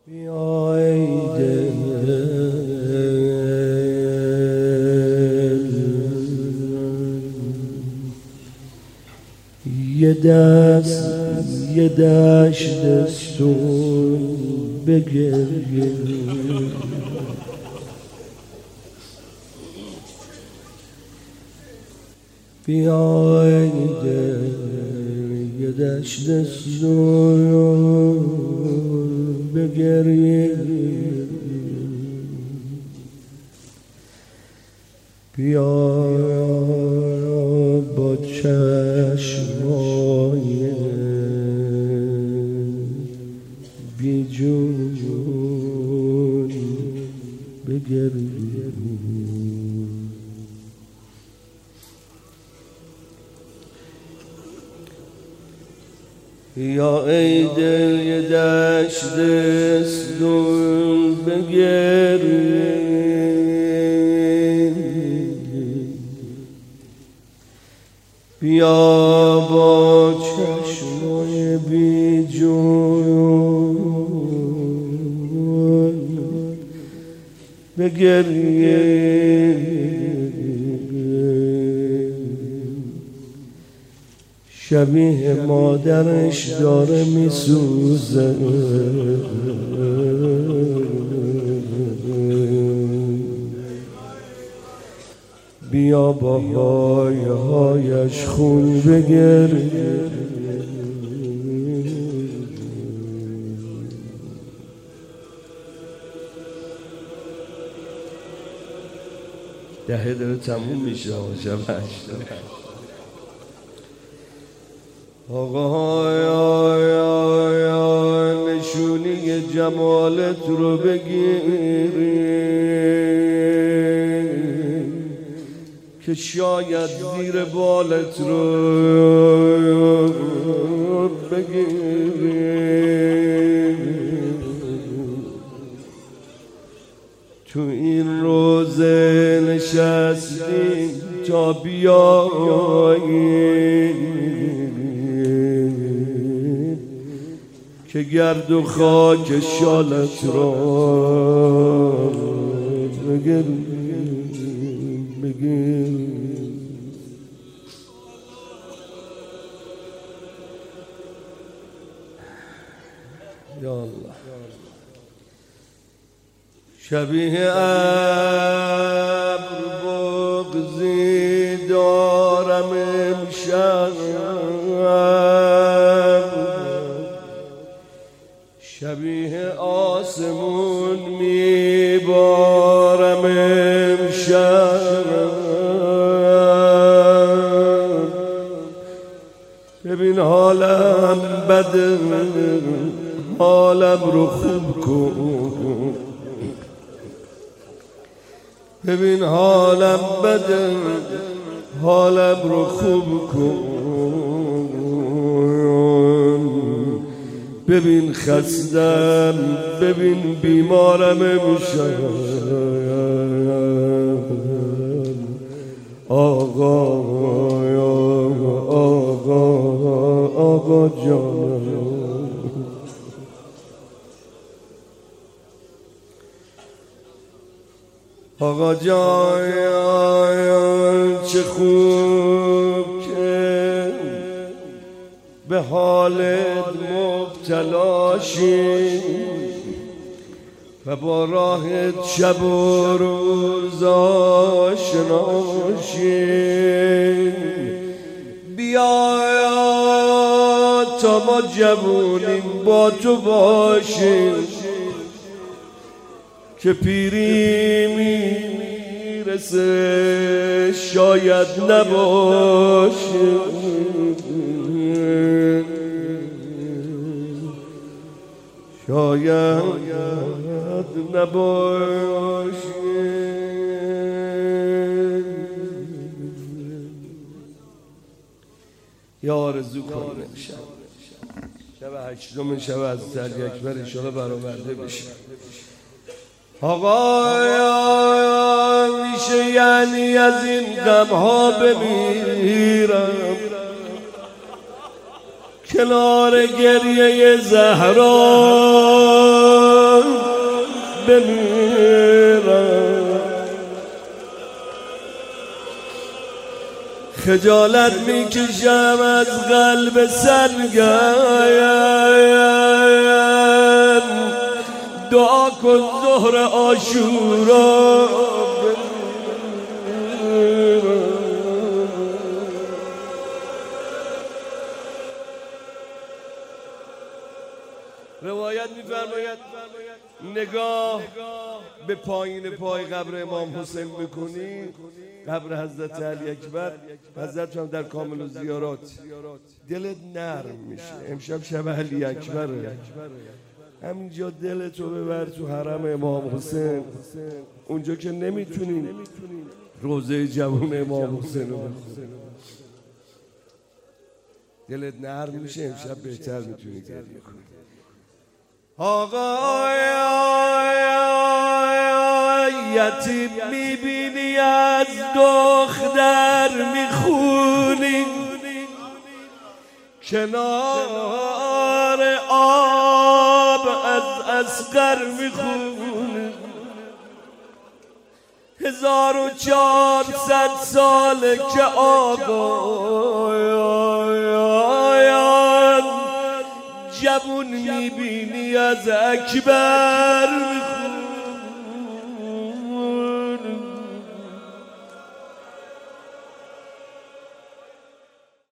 بیای دل یه دشتستون بگریه بیای دل یه دشتستون بگریه بیا با چشمای بی جون بگریه یا ای دل یه دشتستون بگریه بیا با چشمای بی جون بگریه شبیه مادرش داره میسوزه بیا با هایش خون بگریه دهه داره تموم میشه شب 8 آقا نشونی جمالت رو بگیری که شاید زیر بالت رو بگیری تو این روزه نشستیم تا بیایی که گرد و خاک شالت رو بگیری یا الله شبیه ابر بغضی دارم امشب شبیه آسمون میبارم امشب ببین حالم بده حالم رو خوب کن ببین حالم بده حالم رو خوب کن ببین خستم ببین بیمارم امشب آقا جانم آقا جان چه خوب که به حالت مبتلاشی و با راحت شب و روز آشناشی بیا تا ما جوونیم با تو باشیم که پیری میرسه شاید نباشه شاید نباشه یا آرزو کنیم شب 8 شب از اکبر انشاءالله برآورده بشه آقا میشه یعنی از این غمها بمیرم کنار گریه زهرا بمیرم. خجالت میکشم از قلب سنگم، دعا کن ظهر عاشورا روایت می‌فرماید نگاه به پایین پای قبر امام حسین بکنی، قبر حضرت علی اکبر، حضرت هم در کامل و زیارات، دلت نرم میشه. امشب شب علی اکبره، همینجا دلتو ببر تو حرم امام حسین، اونجا که نمیتونی روضه جوان امام حسین رو بخونی، دلت نرم میشه، امشب بهتر میتونی گریه کنی. آقا یتیم میبینی از دختر میخونی، کنار آب از اصغر میخونی، 1400 ساله که آقایان جوون میبینی از اکبر میخونی.